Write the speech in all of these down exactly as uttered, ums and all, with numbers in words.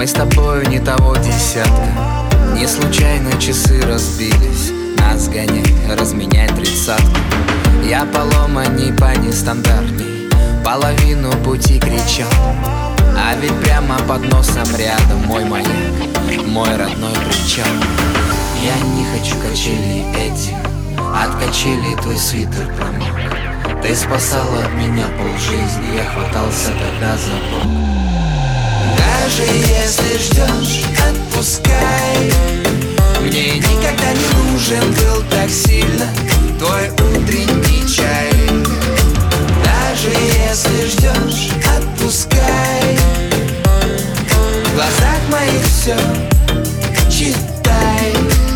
с тобою не того десятка. Не случайно часы разбились, нас гонять, разменять тридцатку. Я поломанней по нестандартней, половину пути кричал. А ведь прямо под носом рядом мой маяк, мой родной причал. Я не хочу качелей этих, от качелей твой свитер промок. Ты спасала меня полжизни, я хватался тогда за бок. Даже если ждешь, отпускай. Мне никогда не нужен был так сильно твой утренний чай. Даже если ждешь, отпускай. В глазах моих все читай.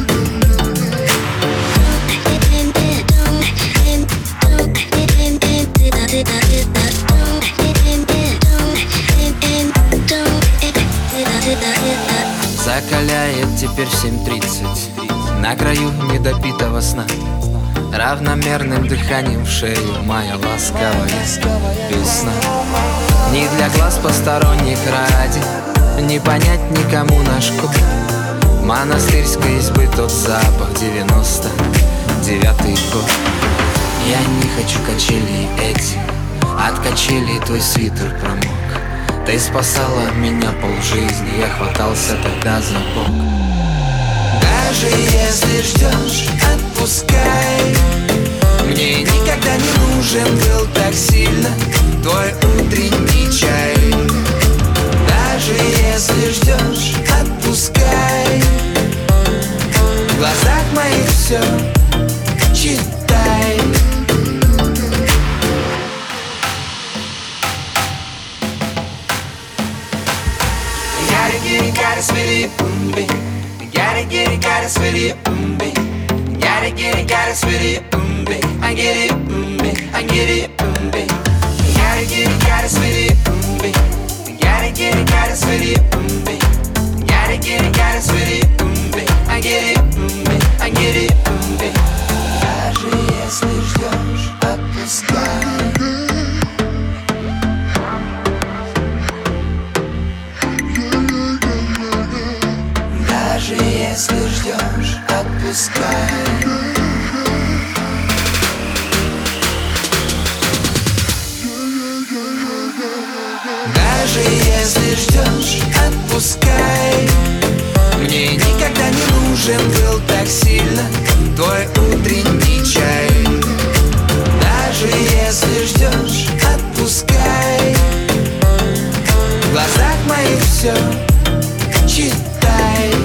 Закаляет теперь в семь тридцать, на краю недопитого сна. Равномерным дыханием в шею моя ласковая весна. Не для глаз посторонних ради, не понять никому наш код. Монастырской избы тот запах, девяносто девятый год. Я не хочу качелей этих, от качелей твой свитер промок. Ты спасала меня полжизни, я хватался тогда за бок. Даже если ждешь, отпускай. Мне никогда не нужен был так сильно твой утренний чай. Даже если ждешь, отпускай. В глазах моих все читай. Gotta get it, gotta spit it, boom, baby. Gotta get it, gotta spit it, boom, baby. Gotta get it, gotta spit it, boom, baby. I get it, boom, baby. I get it, boom, baby. Gotta get it, gotta spit it, boom, baby. Gotta get it, gotta spit it, boom, baby. Gotta get it, gotta spit it, boom, baby. I get it, boom, baby. I get it, boom, baby. Даже если ждешь, отпускай. Даже если ждешь, отпускай. Даже если ждешь, отпускай. Мне никогда не нужен был так сильно твой утренний чай. Даже если ждешь, отпускай. В глазах моих все читай.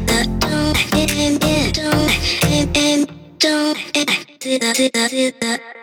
Don't